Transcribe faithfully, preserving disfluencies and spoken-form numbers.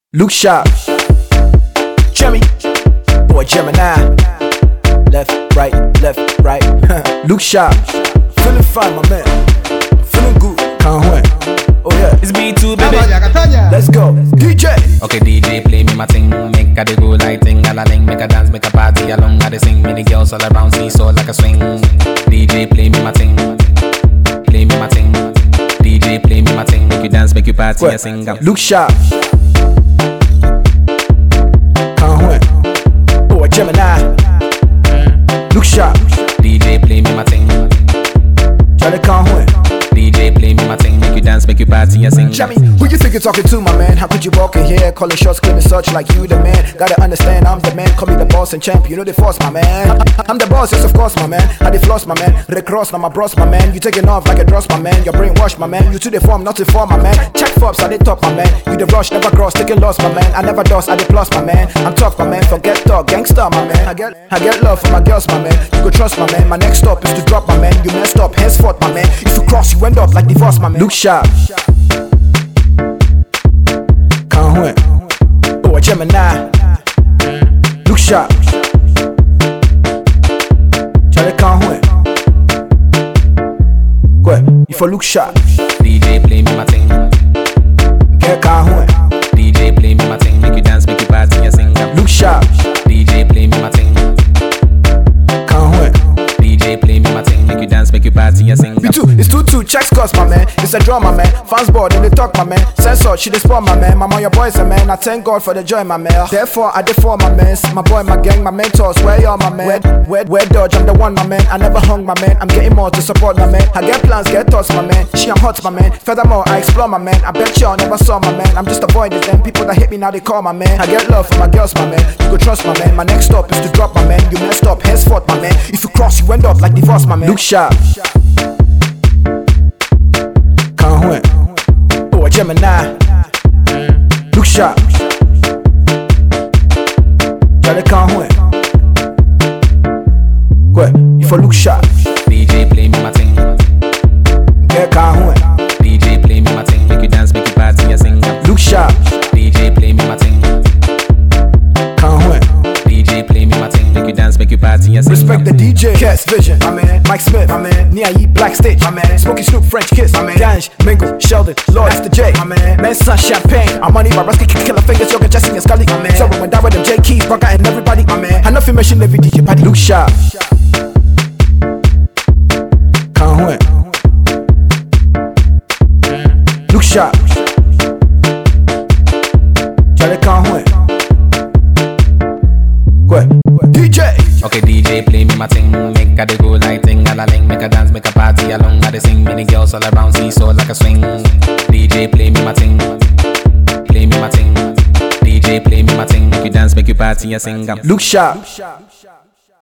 Look sharp, Jimmy, boy Gemini. Left, right, left, right. Look sharp, feeling fine, my man. Feeling good, can't wait. Oh yeah, It's me too, baby. let's go. D J, Okay, D J, play me my thing. Make a the go like thing. A la ling, make a dance, make a party along. I the sing, many girls all around, see so like a swing. D J, play me my thing. Play me my thing. D J, play me my thing. Make you dance, make you party, I sing. look sharp. Can't wait. Boy Gemini. Look sharp, D J, play me my thing. Charlie can't wait. D J, play me my thing. Make you dance, make you party, I sing. Jimmy, who you think you're talking to, my man? How could you walk in here, calling shots, claiming such like you the man? Gotta understand, I'm the man, call me the boss and champ. You know they force, my man. I'm the boss, yes of course, my man. How they floss, my man. Red Cross, now my bros, my man. You taking off like a dross, my man. Your brainwash, my man. You to the form, not to form, my man. Check fobs, I they top, my man. You the rush, never cross, taking loss, my man. I never dust, I the plus, my man. I'm tough, my man. Forget talk, gangster, my man. I get, I get love for my girls, my man. You go trust, my man. My next stop is to drop, my man. You messed up, henceforth, my man. If you cross, you end up like divorce, my man. Look sharp. Can't wait. Boy Gemini. Look sharp. Charlie can't wait. Go ahead. If I look sharp, D J, play me my thing. girl can't wait. D J, play me my thing. Make you dance, make you party, I sing. Look sharp. D J, play me my thing. Can't wait. D J, play me my thing. Make you dance, make you party, I sing. Me too, it's two two, check scores, my man. It's a draw, my man. Fans board, and they talk, my man. Sensor, she dey spawn, my man. Mama, your boys, a man. I thank God for the joy, my man. Therefore, I did for my man. My boy, my gang, my mentors. Where y'all, my man? Where, where, where Dodge? I'm the one, my man. I never hung, my man. I'm getting more to support, my man. I get plans, get thoughts, my man. She, I'm hot, my man. Furthermore, I explore, my man. I bet y'all never saw, my man. I'm just avoiding them. People that hit me now, they call, my man. I get love for my girls, my man. You go trust, my man. My next stop is to drop, my man. You messed up, henceforth, my man. If you cross, you end up like divorce, my man. Look sharp. Can't wait. Boy Gemini. Look sharp. Charlie can't wait. Go ahead. If I look sharp, D J, play me my thing. girl can't wait. D J, play me my thing. Make you dance, make you party, I sing. Look sharp. D J, play me my thing. Can't wait. D J, play me my thing. Make you dance, make you party, I sing. Respect the D J. Cats Vision, my man. Mike Smith, my man. Nia Yee, Black Stitch, my man. Smokey Snoop, French Kiss, my man. Ganj, Mingle, Sheldon, Lord, Master J, my man. Man, Sun, Champagne. I'm money, Baraski, Killer Fingers, Yoga, Jesse, and Scully, my man. So when die with them J Keys, Bugger, and everybody, my man. I know if you mention every D J party. Look sharp. Can't wait. Look sharp. Charlie can't wait. Go ahead. D J. Okay, D J, play me my thing. Make a the go like thing. A la ling, make a dance, make a party along. I the sing, many girls all around, see so like a swing. D J, play me my thing. Play me my thing. D J, play me my thing. Make you dance, make you party, I sing. Look sharp.